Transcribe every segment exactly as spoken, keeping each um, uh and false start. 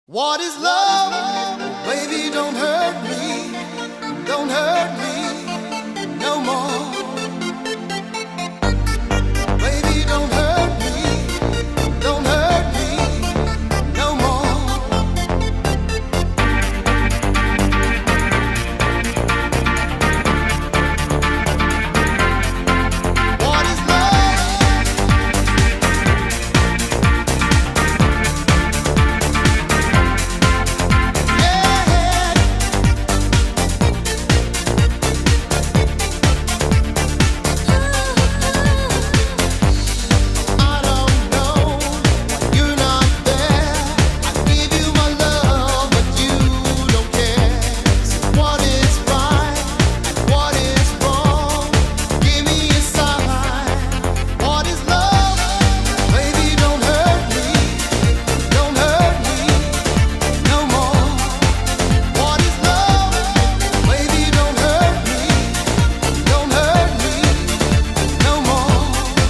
What is love? Baby, don't hurt me, don't hurt me no more. Baby, don't hurt me, don't hurt me no more. What is love? Yeah. I don't know, you're not there. I give you my love, but you don't care. So what is right and what is wrong? Give me a sign. What is love? Baby, don't hurt me, don't hurt me no more. What is love? Baby, don't hurt me, don't hurt me no more.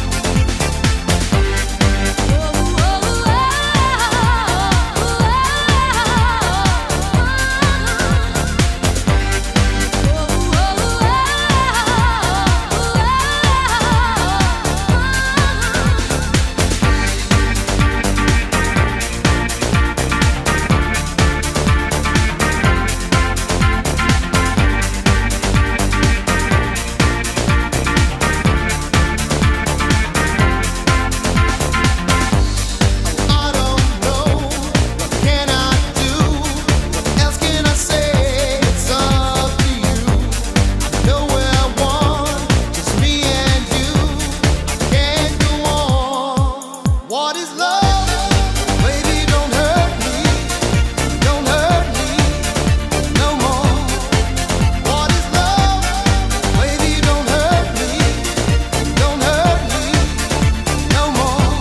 I don't know, what can I do? What else can I say? It's up to you. I know where I want, just me and you. I can't go on. What is love? Baby, don't hurt me, don't hurt me no more. What is love? Baby, don't hurt me, don't hurt me no more.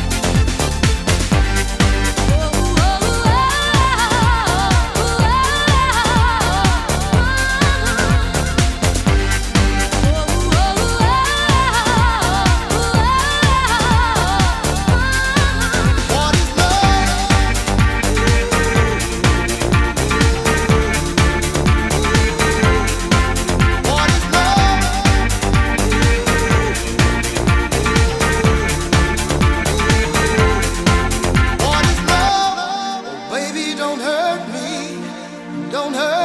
What is love? What is love? What is love? Baby, don't hurt me, don't hurt